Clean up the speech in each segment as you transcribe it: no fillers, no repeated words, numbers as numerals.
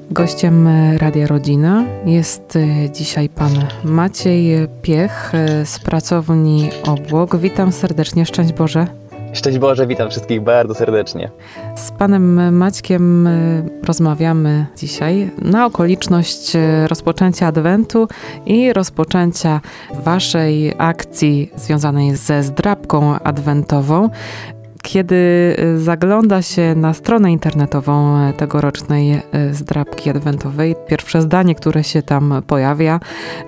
Gościem Radia Rodzina jest dzisiaj pan Maciej Piech z pracowni Obłok. Witam serdecznie, szczęść Boże. Szczęść Boże, witam wszystkich bardzo serdecznie. Z panem Maćkiem rozmawiamy dzisiaj na okoliczność rozpoczęcia Adwentu i rozpoczęcia waszej akcji związanej ze zdrabką adwentową. Kiedy zagląda się na stronę internetową tegorocznej zdrabki adwentowej, pierwsze zdanie, które się tam pojawia,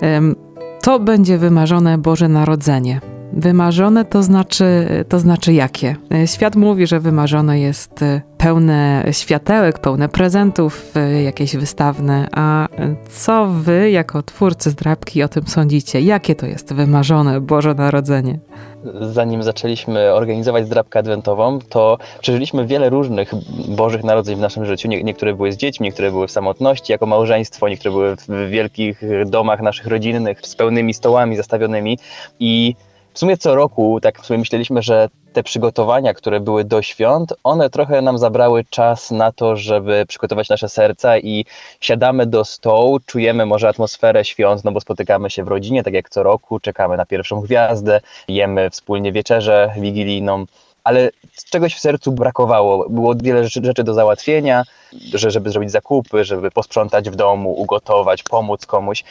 to będzie wymarzone Boże Narodzenie. Wymarzone to znaczy jakie? Świat mówi, że wymarzone jest pełne światełek, pełne prezentów, jakieś wystawne. A co wy, jako twórcy zdrabki, o tym sądzicie? Jakie to jest wymarzone Boże Narodzenie? Zanim zaczęliśmy organizować zdrabkę adwentową, to przeżyliśmy wiele różnych Bożych Narodzeń w naszym życiu. Niektóre były z dziećmi, niektóre były w samotności jako małżeństwo, niektóre były w wielkich domach naszych rodzinnych z pełnymi stołami zastawionymi. I w sumie co roku tak w sumie myśleliśmy, że te przygotowania, które były do świąt, one trochę nam zabrały czas na to, żeby przygotować nasze serca i siadamy do stołu, czujemy może atmosferę świąt, no bo spotykamy się w rodzinie, tak jak co roku, czekamy na pierwszą gwiazdę, jemy wspólnie wieczerzę wigilijną, ale czegoś w sercu brakowało. Było wiele rzeczy do załatwienia, żeby zrobić zakupy, żeby posprzątać w domu, ugotować, pomóc komuś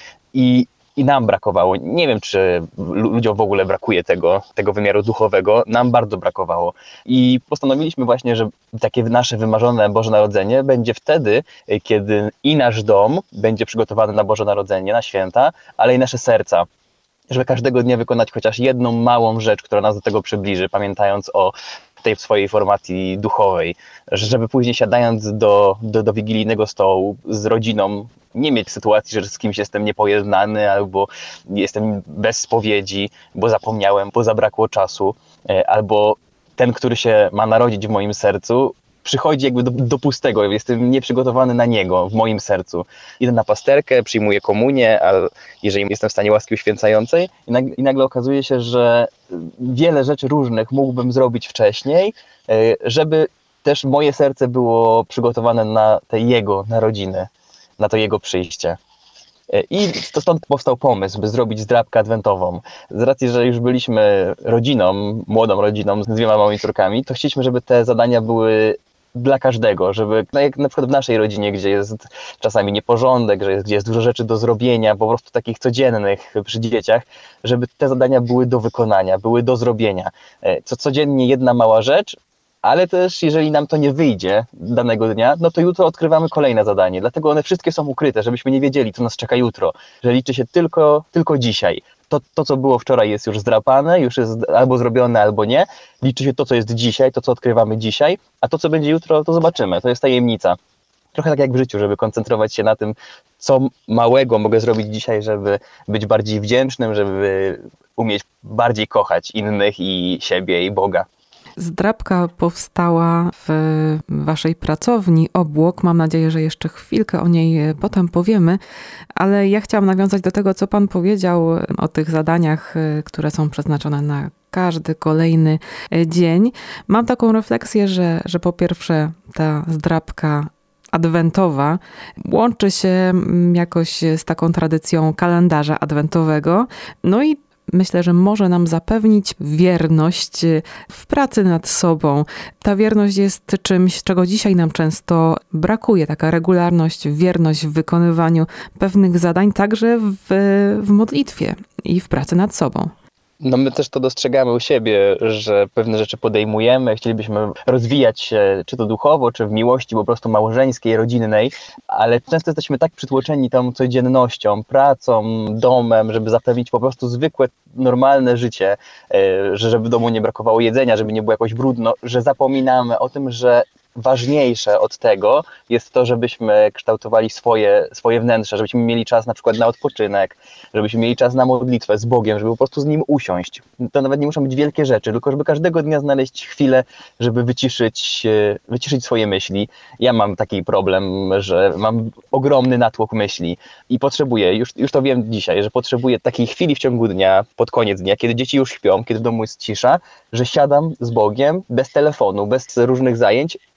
i nam brakowało. Nie wiem, czy ludziom w ogóle brakuje tego wymiaru duchowego. Nam bardzo brakowało. I postanowiliśmy właśnie, że takie nasze wymarzone Boże Narodzenie będzie wtedy, kiedy i nasz dom będzie przygotowany na Boże Narodzenie, na święta, ale i nasze serca. Żeby każdego dnia wykonać chociaż jedną małą rzecz, która nas do tego przybliży, pamiętając o tej swojej formacji duchowej. Żeby później siadając do wigilijnego stołu z rodziną, nie mieć sytuacji, że z kimś jestem niepojednany albo jestem bez spowiedzi, bo zapomniałem, bo zabrakło czasu, albo ten, który się ma narodzić w moim sercu, przychodzi jakby do pustego, jestem nieprzygotowany na niego w moim sercu. Idę na pasterkę, przyjmuję komunię, a jeżeli jestem w stanie łaski uświęcającej i nagle okazuje się, że wiele rzeczy różnych mógłbym zrobić wcześniej, żeby też moje serce było przygotowane na te jego narodziny, na to jego przyjście. I to stąd powstał pomysł, by zrobić zdrabkę adwentową. Z racji, że już byliśmy rodziną, młodą rodziną z 2 małymi córkami, to chcieliśmy, żeby te zadania były dla każdego, żeby, no jak na przykład w naszej rodzinie, gdzie jest czasami nieporządek, gdzie jest dużo rzeczy do zrobienia, po prostu takich codziennych przy dzieciach, żeby te zadania były do wykonania, były do zrobienia. Codziennie jedna mała rzecz, ale też jeżeli nam to nie wyjdzie danego dnia, no to jutro odkrywamy kolejne zadanie. Dlatego one wszystkie są ukryte, żebyśmy nie wiedzieli, co nas czeka jutro, że liczy się tylko dzisiaj. To, co było wczoraj, jest już zdrapane, już jest albo zrobione, albo nie. Liczy się to, co jest dzisiaj, to, co odkrywamy dzisiaj, a to, co będzie jutro, to zobaczymy. To jest tajemnica. Trochę tak jak w życiu, żeby koncentrować się na tym, co małego mogę zrobić dzisiaj, żeby być bardziej wdzięcznym, żeby umieć bardziej kochać innych i siebie i Boga. Zdrabka powstała w waszej pracowni Obłok. Mam nadzieję, że jeszcze chwilkę o niej potem powiemy, ale ja chciałam nawiązać do tego, co pan powiedział o tych zadaniach, które są przeznaczone na każdy kolejny dzień. Mam taką refleksję, że po pierwsze ta zdrabka adwentowa łączy się jakoś z taką tradycją kalendarza adwentowego, no i myślę, że może nam zapewnić wierność w pracy nad sobą. Ta wierność jest czymś, czego dzisiaj nam często brakuje. Taka regularność, wierność w wykonywaniu pewnych zadań, także w modlitwie i w pracy nad sobą. No my też to dostrzegamy u siebie, że pewne rzeczy podejmujemy, chcielibyśmy rozwijać się, czy to duchowo, czy w miłości po prostu małżeńskiej, rodzinnej, ale często jesteśmy tak przytłoczeni tą codziennością, pracą, domem, żeby zapewnić po prostu zwykłe, normalne życie, żeby w domu nie brakowało jedzenia, żeby nie było jakoś brudno, że zapominamy o tym, że ważniejsze od tego jest to, żebyśmy kształtowali swoje wnętrze, żebyśmy mieli czas na przykład na odpoczynek, żebyśmy mieli czas na modlitwę z Bogiem, żeby po prostu z Nim usiąść. To nawet nie muszą być wielkie rzeczy, tylko żeby każdego dnia znaleźć chwilę, żeby wyciszyć swoje myśli. Ja mam taki problem, że mam ogromny natłok myśli i potrzebuję, już to wiem dzisiaj, że potrzebuję takiej chwili w ciągu dnia, pod koniec dnia, kiedy dzieci już śpią, kiedy w domu jest cisza, że siadam z Bogiem bez telefonu, bez różnych zajęć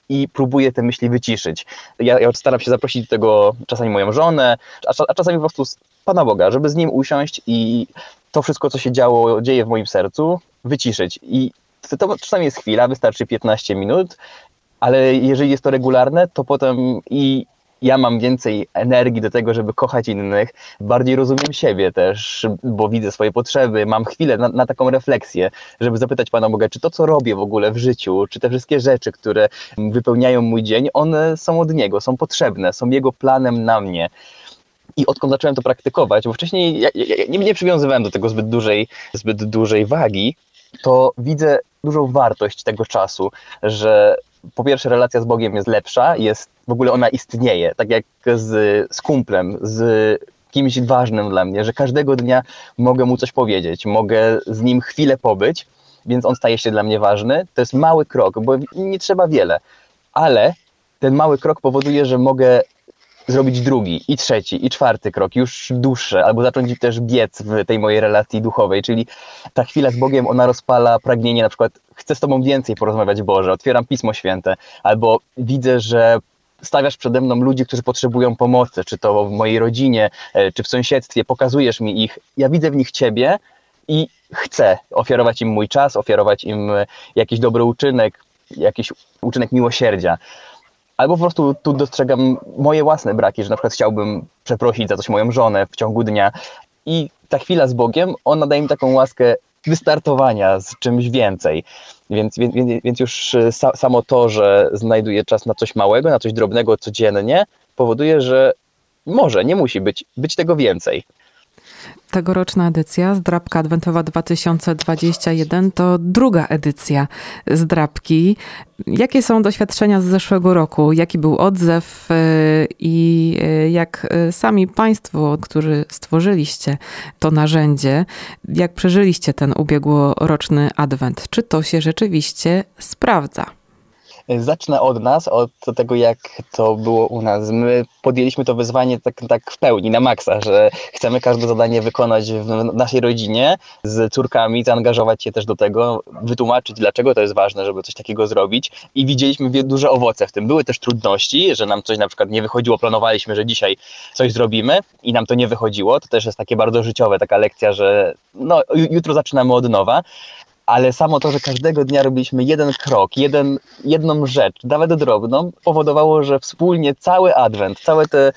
i próbuję te myśli wyciszyć. Ja staram się zaprosić do tego czasami moją żonę, a czasami po prostu Pana Boga, żeby z Nim usiąść i to wszystko, co się dzieje w moim sercu, wyciszyć. I to czasami jest chwila, wystarczy 15 minut, ale jeżeli jest to regularne, to potem i ja mam więcej energii do tego, żeby kochać innych, bardziej rozumiem siebie też, bo widzę swoje potrzeby, mam chwilę na taką refleksję, żeby zapytać Pana Boga, czy to, co robię w ogóle w życiu, czy te wszystkie rzeczy, które wypełniają mój dzień, one są od Niego, są potrzebne, są Jego planem na mnie. I odkąd zacząłem to praktykować, bo wcześniej ja nie przywiązywałem do tego zbyt dużej wagi, to widzę dużą wartość tego czasu, że po pierwsze relacja z Bogiem jest lepsza, w ogóle ona istnieje, tak jak z kumplem, z kimś ważnym dla mnie, że każdego dnia mogę mu coś powiedzieć, mogę z nim chwilę pobyć, więc on staje się dla mnie ważny. To jest mały krok, bo nie trzeba wiele, ale ten mały krok powoduje, że mogę zrobić drugi, i trzeci, i czwarty krok, już dłuższe, albo zacząć też biec w tej mojej relacji duchowej, czyli ta chwila z Bogiem, ona rozpala pragnienie, na przykład chcę z Tobą więcej porozmawiać, Boże, otwieram Pismo Święte, albo widzę, że stawiasz przede mną ludzi, którzy potrzebują pomocy, czy to w mojej rodzinie, czy w sąsiedztwie, pokazujesz mi ich, ja widzę w nich Ciebie i chcę ofiarować im mój czas, ofiarować im jakiś dobry uczynek, jakiś uczynek miłosierdzia. Albo po prostu tu dostrzegam moje własne braki, że na przykład chciałbym przeprosić za coś moją żonę w ciągu dnia i ta chwila z Bogiem, ona daje mi taką łaskę wystartowania z czymś więcej. Więc już samo to, że znajduję czas na coś małego, na coś drobnego codziennie, powoduje, że może, nie musi być tego więcej. Tegoroczna edycja Zdrabka Adwentowa 2021 to druga edycja Zdrabki. Jakie są doświadczenia z zeszłego roku? Jaki był odzew i jak sami Państwo, którzy stworzyliście to narzędzie, jak przeżyliście ten ubiegłoroczny Adwent? Czy to się rzeczywiście sprawdza? Zacznę od nas, od tego, jak to było u nas. My podjęliśmy to wyzwanie tak w pełni, na maksa, że chcemy każde zadanie wykonać w naszej rodzinie z córkami, zaangażować się też do tego, wytłumaczyć, dlaczego to jest ważne, żeby coś takiego zrobić i widzieliśmy duże owoce w tym. Były też trudności, że nam coś na przykład nie wychodziło, planowaliśmy, że dzisiaj coś zrobimy i nam to nie wychodziło. To też jest takie bardzo życiowe, taka lekcja, że jutro zaczynamy od nowa. Ale samo to, że każdego dnia robiliśmy jeden krok, jedną rzecz, nawet drobną, powodowało, że wspólnie cały Adwent, całe te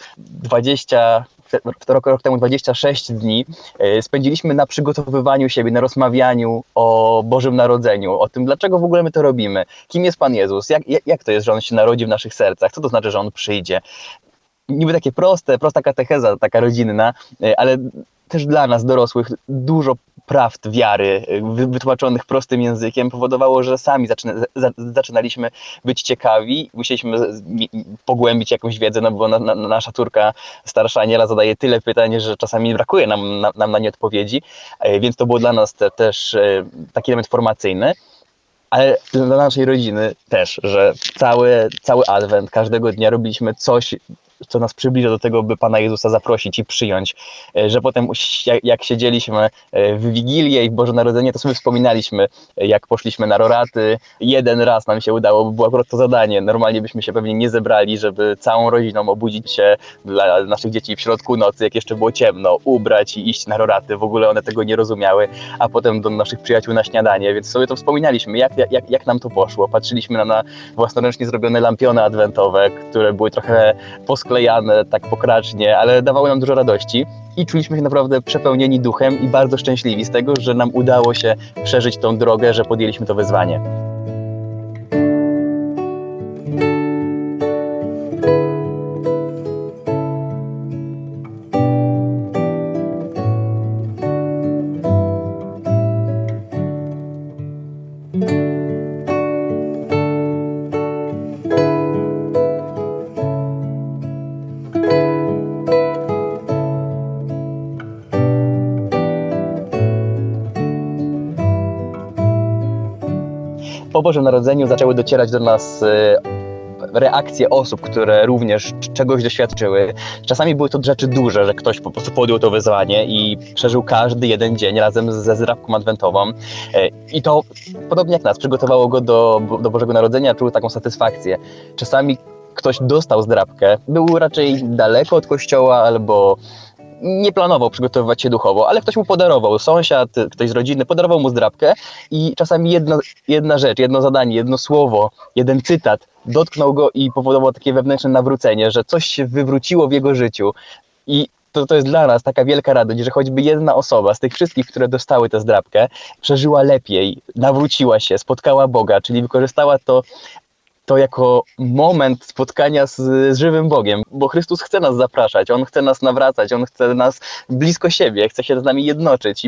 26 dni spędziliśmy na przygotowywaniu siebie, na rozmawianiu o Bożym Narodzeniu, o tym, dlaczego w ogóle my to robimy, kim jest Pan Jezus, jak to jest, że On się narodzi w naszych sercach, co to znaczy, że On przyjdzie. Niby takie prosta katecheza, taka rodzinna, ale też dla nas, dorosłych, dużo prawd wiary wytłumaczonych prostym językiem powodowało, że sami zaczynaliśmy być ciekawi, musieliśmy pogłębić jakąś wiedzę, bo nasza córka starsza nieraz zadaje tyle pytań, że czasami brakuje nam na nie odpowiedzi, więc to było dla nas też taki element formacyjny. Ale dla naszej rodziny też, że cały Adwent, każdego dnia robiliśmy coś, co nas przybliża do tego, by Pana Jezusa zaprosić i przyjąć. Że potem jak siedzieliśmy w Wigilię i w Boże Narodzenie, to sobie wspominaliśmy, jak poszliśmy na roraty. Jeden raz nam się udało, bo było akurat to zadanie. Normalnie byśmy się pewnie nie zebrali, żeby całą rodziną obudzić się dla naszych dzieci w środku nocy, jak jeszcze było ciemno, ubrać i iść na roraty. W ogóle one tego nie rozumiały, a potem do naszych przyjaciół na śniadanie, więc sobie to wspominaliśmy, jak nam to poszło. Patrzyliśmy na własnoręcznie zrobione lampiony adwentowe, które były trochę posklejane tak pokracznie, ale dawały nam dużo radości i czuliśmy się naprawdę przepełnieni duchem i bardzo szczęśliwi z tego, że nam udało się przeżyć tą drogę, że podjęliśmy to wyzwanie. Po Bożym Narodzeniu zaczęły docierać do nas reakcje osób, które również czegoś doświadczyły. Czasami były to rzeczy duże, że ktoś po prostu podjął to wyzwanie i przeżył każdy jeden dzień razem ze zdrabką adwentową. I to, podobnie jak nas, przygotowało go do Bożego Narodzenia, czuł taką satysfakcję. Czasami ktoś dostał zdrabkę, był raczej daleko od kościoła albo nie planował przygotowywać się duchowo, ale ktoś mu podarował, sąsiad, ktoś z rodziny podarował mu zdrabkę i czasami jedna rzecz, jedno zadanie, jedno słowo, jeden cytat dotknął go i powodował takie wewnętrzne nawrócenie, że coś się wywróciło w jego życiu. I to jest dla nas taka wielka radość, że choćby jedna osoba z tych wszystkich, które dostały tę zdrabkę, przeżyła lepiej, nawróciła się, spotkała Boga, czyli wykorzystała to jako moment spotkania z żywym Bogiem, bo Chrystus chce nas zapraszać, On chce nas nawracać, On chce nas blisko siebie, chce się z nami jednoczyć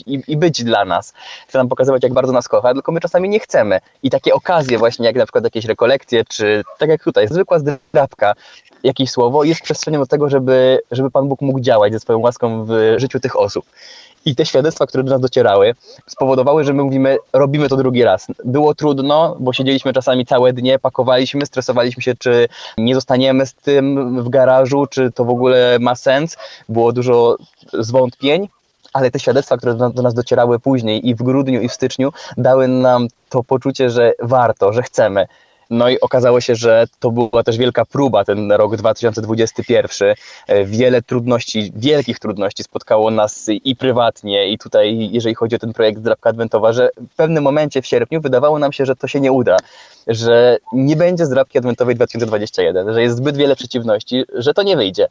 i być dla nas. Chce nam pokazywać, jak bardzo nas kocha, tylko my czasami nie chcemy. I takie okazje właśnie, jak na przykład jakieś rekolekcje, czy tak jak tutaj, zwykła zdrabka, jakieś słowo jest przestrzenią do tego, żeby Pan Bóg mógł działać ze swoją łaską w życiu tych osób. I te świadectwa, które do nas docierały, spowodowały, że my mówimy, robimy to drugi raz. Było trudno, bo siedzieliśmy czasami całe dnie, pakowaliśmy, stresowaliśmy się, czy nie zostaniemy z tym w garażu, czy to w ogóle ma sens. Było dużo zwątpień, ale te świadectwa, które do nas docierały później i w grudniu, i w styczniu, dały nam to poczucie, że warto, że chcemy. No i okazało się, że to była też wielka próba, ten rok 2021. Wiele trudności, wielkich trudności spotkało nas i prywatnie, i tutaj, jeżeli chodzi o ten projekt Zdrabka Adwentowa, że w pewnym momencie w sierpniu wydawało nam się, że to się nie uda, że nie będzie Zdrabki Adwentowej 2021, że jest zbyt wiele przeciwności, że to nie wyjdzie.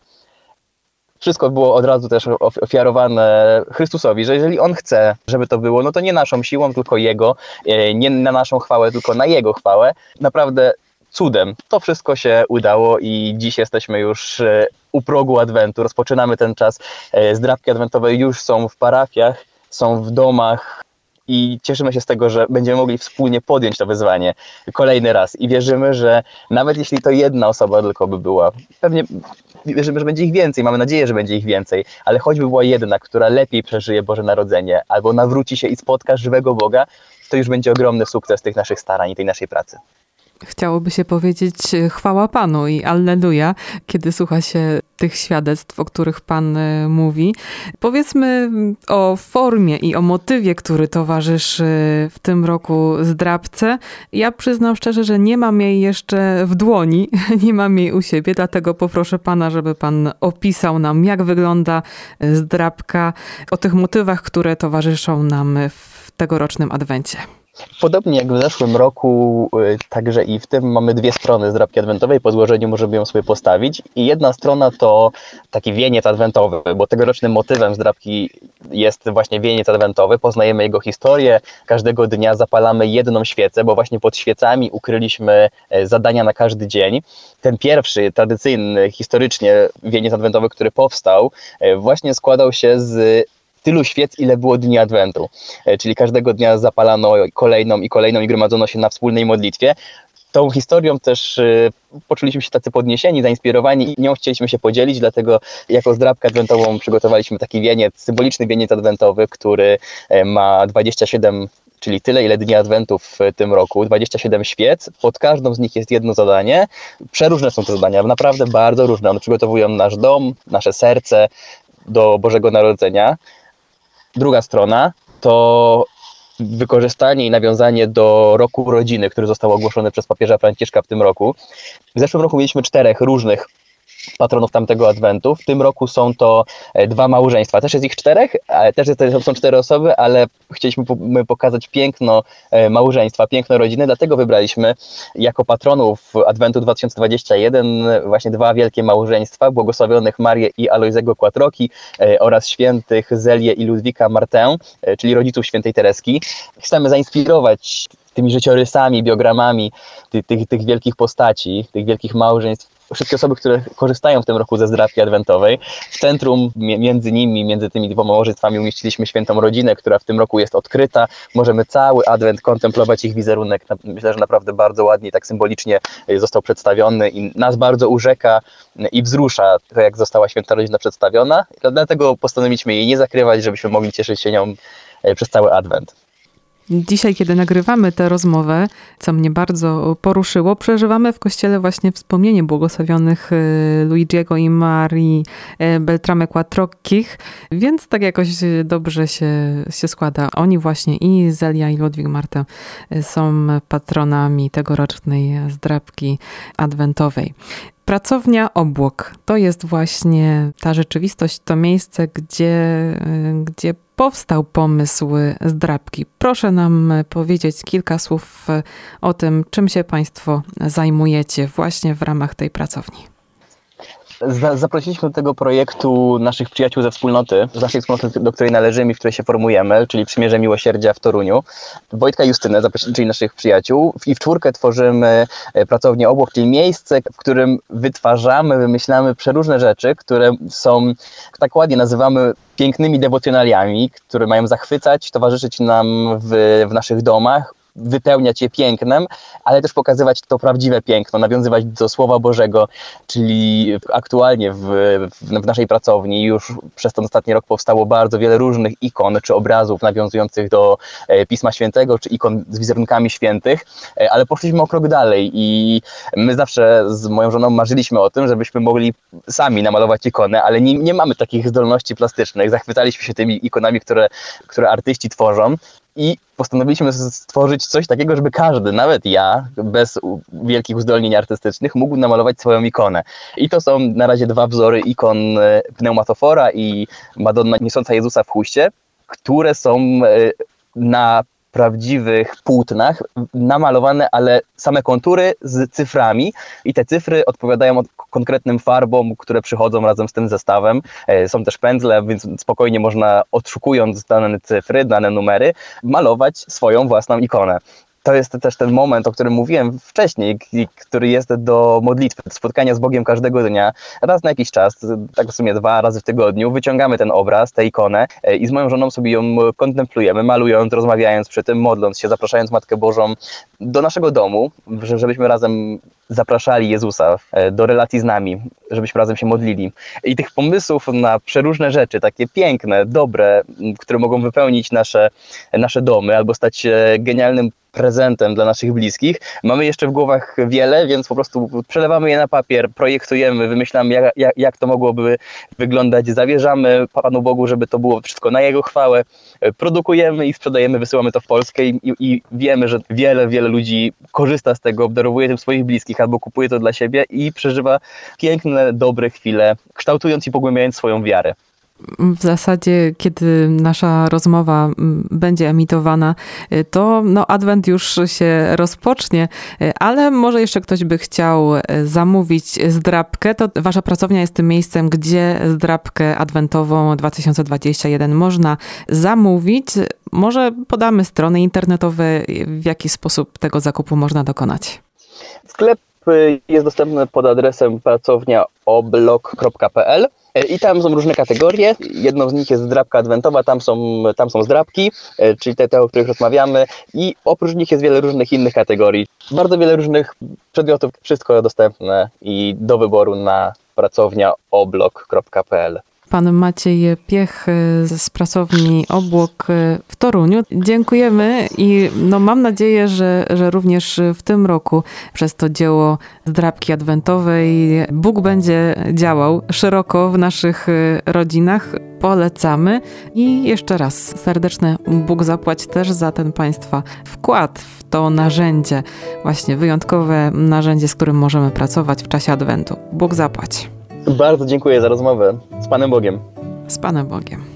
Wszystko było od razu też ofiarowane Chrystusowi, że jeżeli On chce, żeby to było, no to nie naszą siłą, tylko Jego, nie na naszą chwałę, tylko na Jego chwałę. Naprawdę cudem to wszystko się udało i dziś jesteśmy już u progu Adwentu, rozpoczynamy ten czas. Zdrabki adwentowe już są w parafiach, są w domach i cieszymy się z tego, że będziemy mogli wspólnie podjąć to wyzwanie kolejny raz i wierzymy, że nawet jeśli to jedna osoba tylko by była, pewnie wierzymy, że będzie ich więcej, mamy nadzieję, że będzie ich więcej, ale choćby była jedna, która lepiej przeżyje Boże Narodzenie albo nawróci się i spotka żywego Boga, to już będzie ogromny sukces tych naszych starań i tej naszej pracy. Chciałoby się powiedzieć chwała Panu i alleluja, kiedy słucha się tych świadectw, o których Pan mówi. Powiedzmy o formie i o motywie, który towarzyszy w tym roku zdrabce. Ja przyznam szczerze, że nie mam jej jeszcze w dłoni, nie mam jej u siebie, dlatego poproszę Pana, żeby Pan opisał nam, jak wygląda zdrabka, o tych motywach, które towarzyszą nam w tegorocznym Adwencie. Podobnie jak w zeszłym roku, także i w tym mamy dwie strony zdrabki adwentowej, po złożeniu możemy ją sobie postawić i jedna strona to taki wieniec adwentowy, bo tegorocznym motywem zdrabki jest właśnie wieniec adwentowy, poznajemy jego historię, każdego dnia zapalamy jedną świecę, bo właśnie pod świecami ukryliśmy zadania na każdy dzień. Ten pierwszy, tradycyjny, historycznie wieniec adwentowy, który powstał, właśnie składał się z tylu świec, ile było dni Adwentu. Czyli każdego dnia zapalano kolejną i gromadzono się na wspólnej modlitwie. Tą historią też poczuliśmy się tacy podniesieni, zainspirowani i nią chcieliśmy się podzielić, dlatego jako zdrabkę adwentową przygotowaliśmy taki wieniec, symboliczny wieniec adwentowy, który ma 27, czyli tyle, ile dni Adwentu w tym roku, 27 świec. Pod każdą z nich jest jedno zadanie. Przeróżne są te zadania, naprawdę bardzo różne. One przygotowują nasz dom, nasze serce do Bożego Narodzenia. Druga strona to wykorzystanie i nawiązanie do roku rodziny, który został ogłoszony przez papieża Franciszka w tym roku. W zeszłym roku mieliśmy 4 różnych patronów tamtego Adwentu. W tym roku są to 2 małżeństwa. Też jest ich 4, też są 4 osoby, ale chcieliśmy pokazać piękno małżeństwa, piękno rodziny, dlatego wybraliśmy jako patronów Adwentu 2021 właśnie 2 wielkie małżeństwa, błogosławionych Marię i Alojzego Quattrochi oraz świętych Zelię i Ludwika Martę, czyli rodziców świętej Tereski. Chcemy zainspirować tymi życiorysami, biogramami tych wielkich postaci, tych wielkich małżeństw, wszystkie osoby, które korzystają w tym roku ze zdrabki adwentowej. W centrum między tymi 2 małżeństwami umieściliśmy świętą rodzinę, która w tym roku jest odkryta. Możemy cały adwent kontemplować ich wizerunek. Myślę, że naprawdę bardzo ładnie, tak symbolicznie został przedstawiony i nas bardzo urzeka i wzrusza to, jak została święta rodzina przedstawiona. Dlatego postanowiliśmy jej nie zakrywać, żebyśmy mogli cieszyć się nią przez cały adwent. Dzisiaj, kiedy nagrywamy tę rozmowę, co mnie bardzo poruszyło, przeżywamy w kościele właśnie wspomnienie błogosławionych Luigiego i Marii Beltrame Quattrockich, więc tak jakoś dobrze się składa. Oni właśnie, i Zelia, i Ludwik Martę, są patronami tegorocznej zdrabki adwentowej. Pracownia Obłok to jest właśnie ta rzeczywistość, to miejsce, gdzie powstał pomysł zdrabki. Proszę nam powiedzieć kilka słów o tym, czym się Państwo zajmujecie właśnie w ramach tej pracowni. Zaprosiliśmy do tego projektu naszych przyjaciół ze wspólnoty, z naszej wspólnoty, do której należymy i w której się formujemy, czyli Przymierze Miłosierdzia w Toruniu. Wojtka i Justynę, czyli naszych przyjaciół, i w czwórkę tworzymy pracownię Obłok, czyli miejsce, w którym wytwarzamy, wymyślamy przeróżne rzeczy, które są, tak ładnie nazywamy, pięknymi dewocjonaliami, które mają zachwycać, towarzyszyć nam w naszych domach, wypełniać je pięknem, ale też pokazywać to prawdziwe piękno, nawiązywać do Słowa Bożego, czyli aktualnie w naszej pracowni już przez ten ostatni rok powstało bardzo wiele różnych ikon czy obrazów nawiązujących do Pisma Świętego, czy ikon z wizerunkami świętych, ale poszliśmy o krok dalej i my zawsze z moją żoną marzyliśmy o tym, żebyśmy mogli sami namalować ikonę, ale nie mamy takich zdolności plastycznych. Zachwycaliśmy się tymi ikonami, które artyści tworzą. I postanowiliśmy stworzyć coś takiego, żeby każdy, nawet ja, bez wielkich uzdolnień artystycznych, mógł namalować swoją ikonę. I to są na razie 2 wzory ikon Pneumatofora i Madonna niosąca Jezusa w chóście, które są na prawdziwych płótnach namalowane, ale same kontury z cyframi i te cyfry odpowiadają konkretnym farbom, które przychodzą razem z tym zestawem. Są też pędzle, więc spokojnie można, odszukując dane cyfry, dane numery, malować swoją własną ikonę. To jest też ten moment, o którym mówiłem wcześniej, który jest do modlitwy, do spotkania z Bogiem każdego dnia, raz na jakiś czas, tak w sumie 2 razy w tygodniu, wyciągamy ten obraz, tę ikonę i z moją żoną sobie ją kontemplujemy, malując, rozmawiając przy tym, modląc się, zapraszając Matkę Bożą do naszego domu, żebyśmy razem zapraszali Jezusa do relacji z nami, żebyśmy razem się modlili. I tych pomysłów na przeróżne rzeczy, takie piękne, dobre, które mogą wypełnić nasze domy albo stać się genialnym prezentem dla naszych bliskich. Mamy jeszcze w głowach wiele, więc po prostu przelewamy je na papier, projektujemy, wymyślamy, jak to mogłoby wyglądać, zawierzamy Panu Bogu, żeby to było wszystko na Jego chwałę, produkujemy i sprzedajemy, wysyłamy to w Polskę i wiemy, że wiele ludzi korzysta z tego, obdarowuje tym swoich bliskich albo kupuje to dla siebie i przeżywa piękne, dobre chwile, kształtując i pogłębiając swoją wiarę. W zasadzie, kiedy nasza rozmowa będzie emitowana, to Adwent już się rozpocznie, ale może jeszcze ktoś by chciał zamówić zdrabkę, to wasza pracownia jest tym miejscem, gdzie zdrabkę adwentową 2021 można zamówić. Może podamy strony internetowe, w jaki sposób tego zakupu można dokonać. Sklep jest dostępny pod adresem pracowniaoblok.pl. I tam są różne kategorie. Jedną z nich jest zdrabka adwentowa, tam są zdrabki, czyli te, o których rozmawiamy, i oprócz nich jest wiele różnych innych kategorii. Bardzo wiele różnych przedmiotów, wszystko dostępne i do wyboru na pracowniaoblok.pl. Pan Maciej Piech z pracowni Obłok w Toruniu. Dziękujemy i mam nadzieję, że również w tym roku przez to dzieło zdrabki adwentowej Bóg będzie działał szeroko w naszych rodzinach. Polecamy i jeszcze raz serdeczne Bóg zapłać też za ten Państwa wkład w to narzędzie, właśnie wyjątkowe narzędzie, z którym możemy pracować w czasie Adwentu. Bóg zapłać. Bardzo dziękuję za rozmowę. Z Panem Bogiem. Z Panem Bogiem.